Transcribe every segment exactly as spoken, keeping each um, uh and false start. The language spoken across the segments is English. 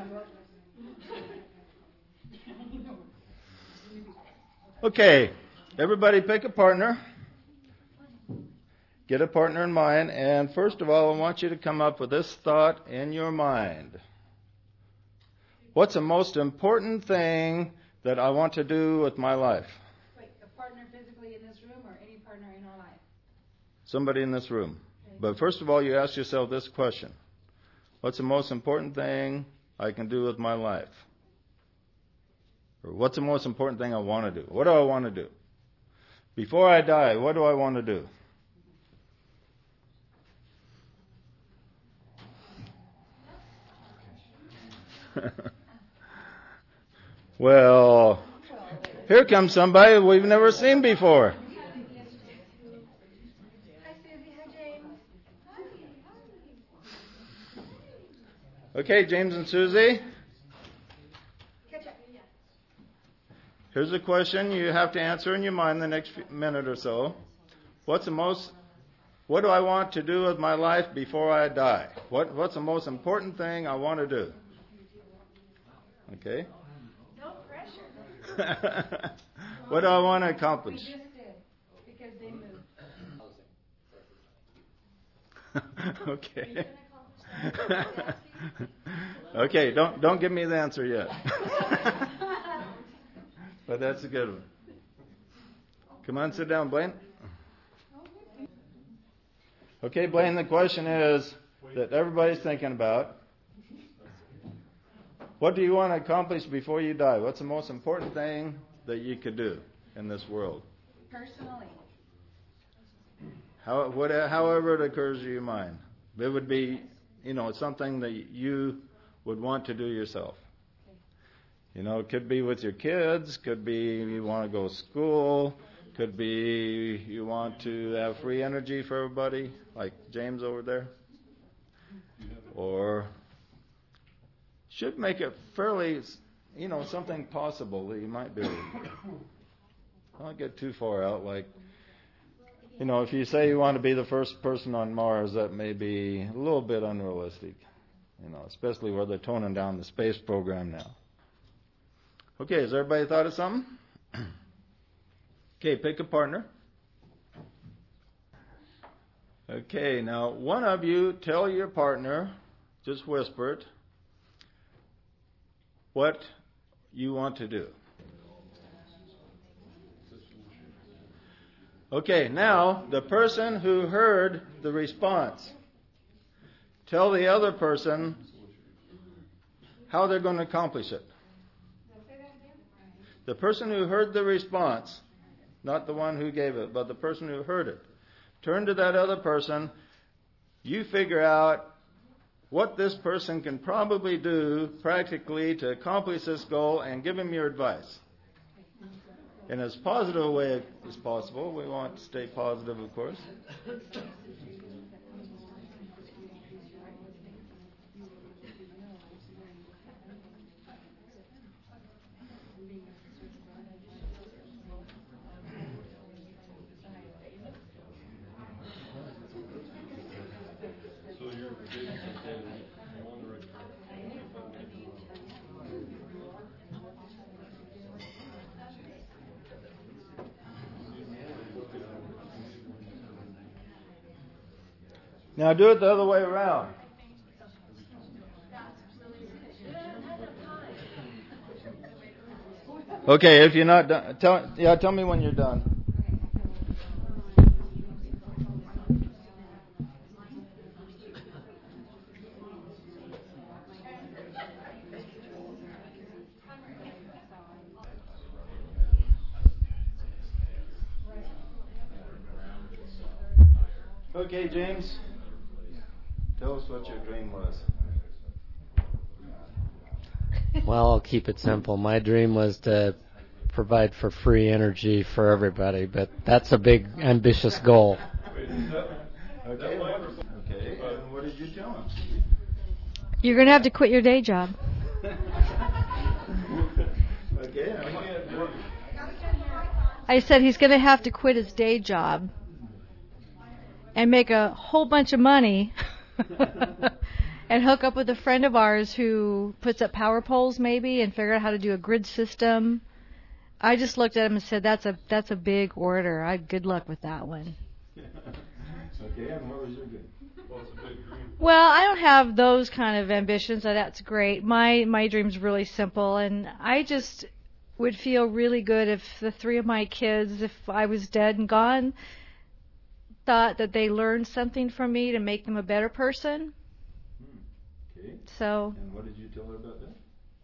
Okay, everybody pick a partner. Get a partner in mind, and first of all, I want you to come up with this thought in your mind. What's the most important thing that I want to do with my life? Wait, a partner physically in this room or any partner in our life? Somebody in this room. Okay. But first of all, you ask yourself this question. What's the most important thing I can do with my life? Or what's the most important thing I want to do? What do I want to do? Before I die, what do I want to do? Well, here comes somebody we've never seen before. Hi, Susie. Hi, James. Okay, James and Susie. Catch up. Here's a question you have to answer in your mind the next minute or so. What's the most, what do I want to do with my life before I die? What, what's the most important thing I want to do? Okay. No pressure. What do I want to accomplish? We just did, because they moved. Okay. Okay, don't don't give me the answer yet. But that's a good one. Come on, sit down, Blaine. Okay, Blaine, the question is that everybody's thinking about. What do you want to accomplish before you die? What's the most important thing that you could do in this world? Personally. How, what, however it occurs to your mind. It would be, you know, something that you would want to do yourself. You know, it could be with your kids, could be you want to go to school, could be you want to have free energy for everybody, like James over there. Or should make it fairly, you know, something possible that you might be able to. Don't get too far out. Like, you know, if you say you want to be the first person on Mars, that may be a little bit unrealistic. You know, especially where they're toning down the space program now. Okay, has everybody thought of something? Okay, pick a partner. Okay, now one of you tell your partner, just whisper it, what you want to do. Okay, now the person who heard the response, tell the other person how they're going to accomplish it. The person who heard the response, not the one who gave it, but the person who heard it, turn to that other person. You figure out what this person can probably do practically to accomplish this goal and give him your advice. In as positive a way as possible. We want to stay positive, of course. Now do it the other way around. Okay, if you're not done, tell, yeah, tell me when you're done. Okay, James, tell us what your dream was. Well, I'll keep it simple. My dream was to provide for free energy for everybody, but that's a big, ambitious goal. Okay, okay. And what did you tell him? You're going to have to quit your day job. Okay. I said he's going to have to quit his day job and make a whole bunch of money and hook up with a friend of ours who puts up power poles maybe and figure out how to do a grid system. I just looked at him and said, that's a that's a big order. I good luck with that one. Okay, and what was your dream? What's a big dream? Well, I don't have those kind of ambitions, so that's great. My my dream's really simple, and I just would feel really good if the three of my kids, if I was dead and gone, thought that they learned something from me to make them a better person. Hmm. Okay. So. And what did you tell her about that?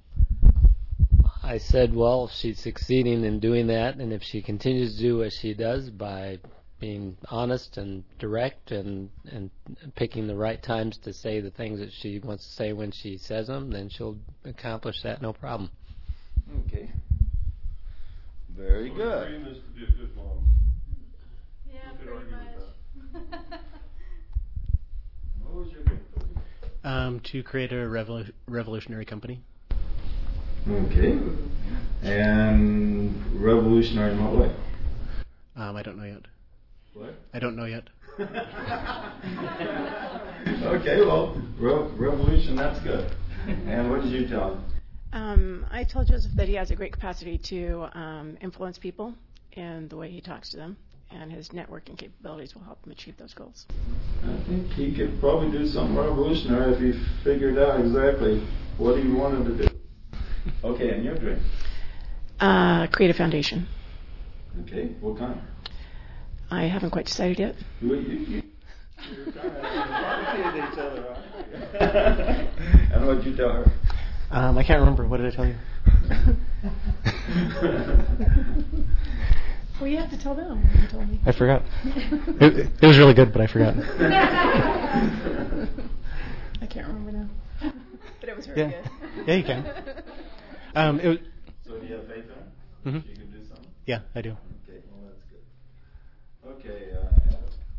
I said, well, she's succeeding in doing that, and if she continues to do what she does by being honest and direct and, and picking the right times to say the things that she wants to say when she says them, then she'll accomplish that no problem. Okay. Very so good. The dream is to be a good mom. Yeah, You could pretty argue with much. What was your dream? Um, to create a revolu- revolutionary company. Okay. And revolutionary in what way? Um, I don't know yet. What? I don't know yet. Okay, well, re- revolution, that's good. And what did you tell him? Um, I told Joseph that he has a great capacity to um, influence people in the way he talks to them, and his networking capabilities will help him achieve those goals. I think he could probably do something revolutionary if he figured out exactly what he wanted to do. Okay, and your dream? Uh, create a foundation. Okay, what kind? I haven't quite decided yet. You, you, you, you're kind of barbecuing each other, huh? And what did you tell her? Um, I can't remember. What did I tell you? Well, you have to tell them what you told me. I forgot. it, it was really good, but I forgot. I can't remember now. But it was very Yeah. good. Yeah, you can. Um, it was, So do you have faith in her? Mhm. You can do something? yeah, I do. Okay, well, that's good. Okay, uh,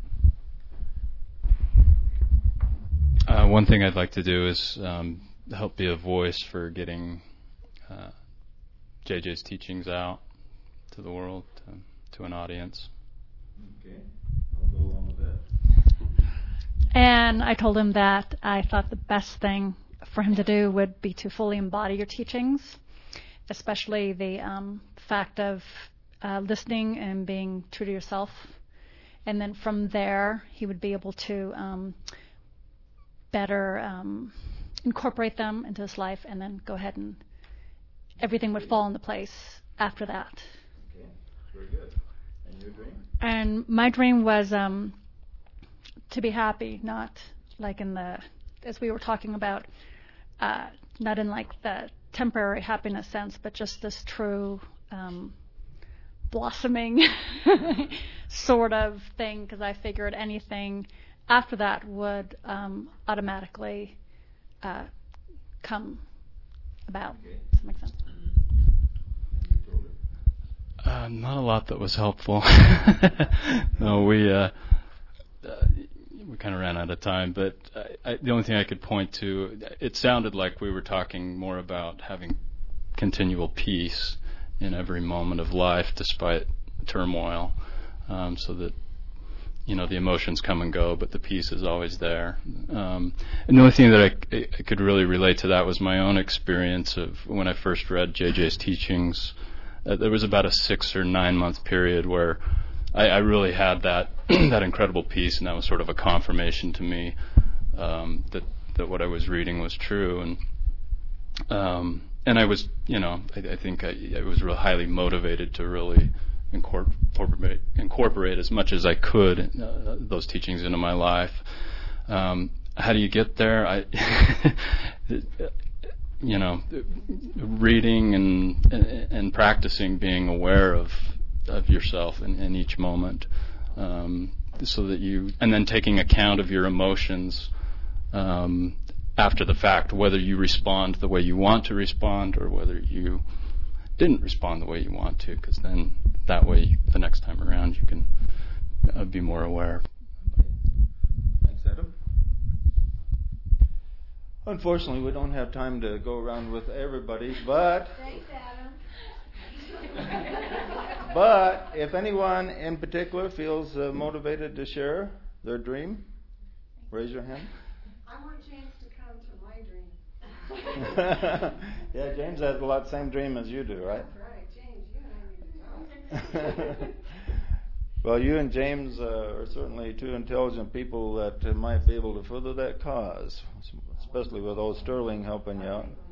Uh, one thing I'd like to do is um, help be a voice for getting uh, J J's teachings out to the world, to, to an audience. okay, I'll go along with that. And I told him that I thought the best thing for him to do would be to fully embody your teachings, especially the um, fact of uh, listening and being true to yourself. And then from there, he would be able to um, better um, incorporate them into his life, and then go ahead and everything would fall into place after that. Okay, very good. And your dream? And my dream was um, to be happy, not like in the, as we were talking about, uh, not in like the temporary happiness sense, but just this true um, blossoming sort of thing, because I figured anything after that would um, automatically uh, come about. Okay. Does that make sense? Uh, not a lot that was helpful. No, we uh, uh, we kind of ran out of time. But I, I, the only thing I could point to, it sounded like we were talking more about having continual peace in every moment of life, despite turmoil, um, so that you know the emotions come and go, but the peace is always there. Um, and the only thing that I, I could really relate to that was my own experience of when I first read J J's teachings. Uh, there was about a six or nine month period where I, I really had that that incredible peace, and that was sort of a confirmation to me um, that that what I was reading was true. And um, and I was, you know, I, I think I, I was real highly motivated to really incorporate incorporate as much as I could uh, those teachings into my life. Um, how do you get there? I. You know, reading and and practicing being aware of of yourself in, in each moment, um, so that you, and then taking account of your emotions um, after the fact, whether you respond the way you want to respond or whether you didn't respond the way you want to, because then that way the next time around you can uh, be more aware. Thanks, Adam. Unfortunately, we don't have time to go around with everybody, but Thanks, Adam. but if anyone in particular feels uh, motivated to share their dream, raise your hand. I want James to come Yeah, James has a lot the same dream as you do, right? That's right, James, you and I need to talk. Well, you and James uh, are certainly two intelligent people that uh, might be able to further that cause, especially with old Sterling helping you out.